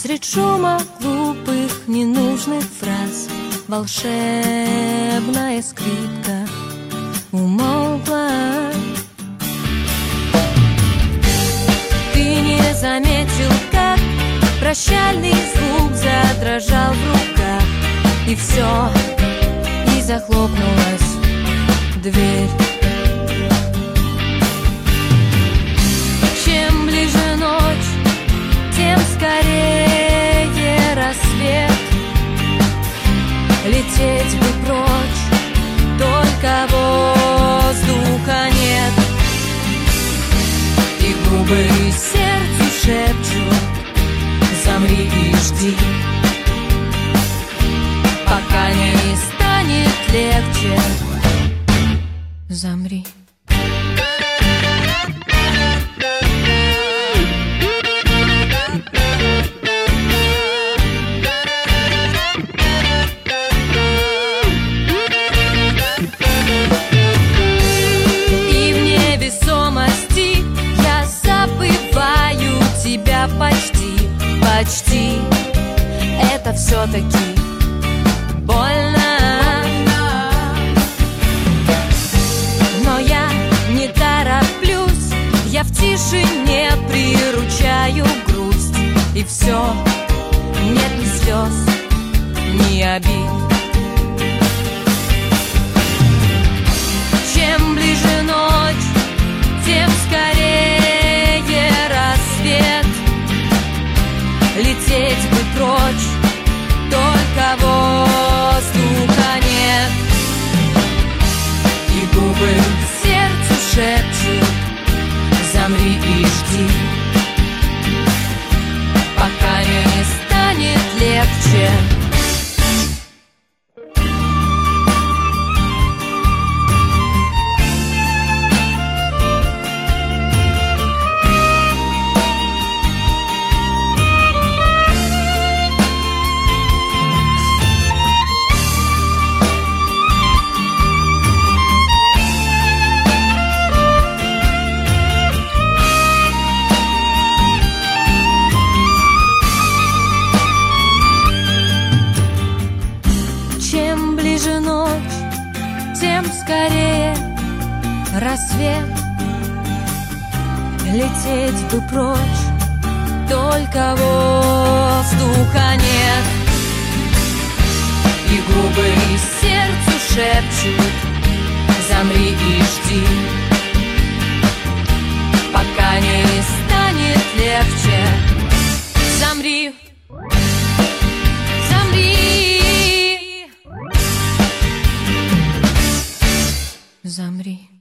Средь шума глупых, ненужных фраз волшебная скрипка умолкла. Ты не заметил, как прощальный звук задрожал в руках, и все, и захлопнулась дверь. Чем ближе ночь, тем скорее рассвет. Лететь бы прочь, только воздуха нет. И губы сердцу шепчут: замри и жди, пока не станет легче. Замри. Почти это все-таки больно, но я не тороплюсь, я в тишине приручаю грусть, и все, нет ни слез, ни обид. Чем ближе ночь, тем скорее рассвет. Лететь бы прочь, только воздуха нет. И губы сердцу шепчут: замри и жди, пока не станет легче. Чем ближе ночь, тем скорее рассвет. Лететь бы прочь, только воздуха нет. И губы сердцу шепчут: замри и жди, пока не станет легче. Замри. Замри.